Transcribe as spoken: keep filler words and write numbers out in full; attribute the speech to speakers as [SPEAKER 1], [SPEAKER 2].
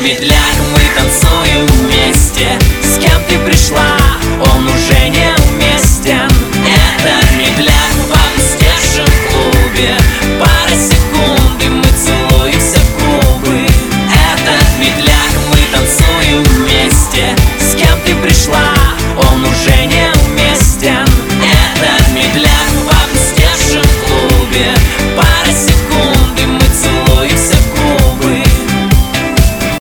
[SPEAKER 1] медляк, мы танцуем вместе. С кем ты пришла?